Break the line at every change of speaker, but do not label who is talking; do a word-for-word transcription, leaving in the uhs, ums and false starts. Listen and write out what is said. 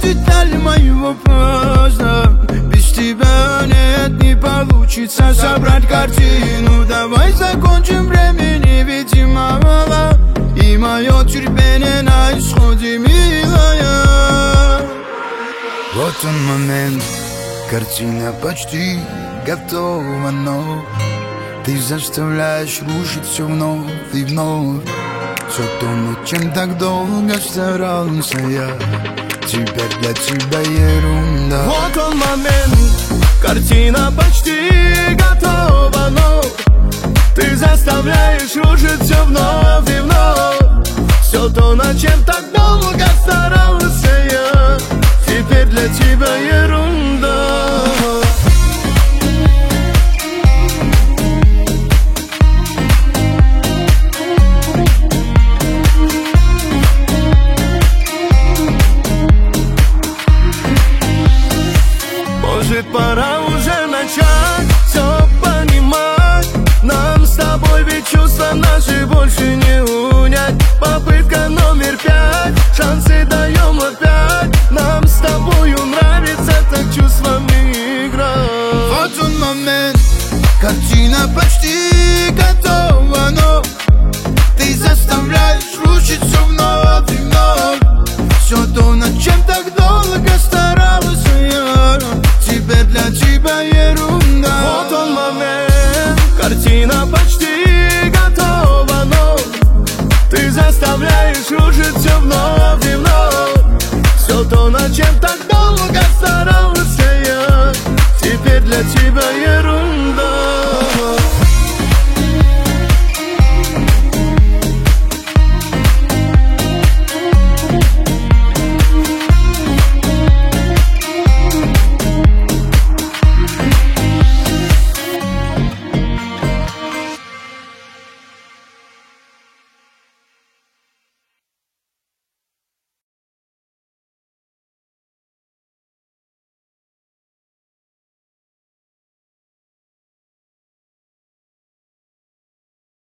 детали моего поздно. Без тебя нет, не получится собрать картину. Давай закончим, времени ведь мало, и мое терпение на исходе, милая. Вот он момент, картина почти готова, но ты заставляешь рушить все вновь и вновь. Все то, над чем так долго старался я, теперь для тебя ерунда.
Вот он момент, картина почти готова, но ты заставляешь рушить все вновь и вновь. Все то, над чем так долго старался я, теперь для тебя ерунда. Может, пора уже начать все понимать. Нам с тобой ведь чувства наши больше не унять. Попытка номер пять, шансы даем опять. Нам с тобою нравится так чувствами играть.
Вот он момент, картина почти готова, но ты заставляешь рушить все вновь и вновь. Все то, над чем так долго старался я, теперь для тебя ерунда.
Вот он момент, картина почти готова, но ты заставляешь рушить все вновь и вновь. Все то, над чем так долго старался я, теперь для тебя ерунда.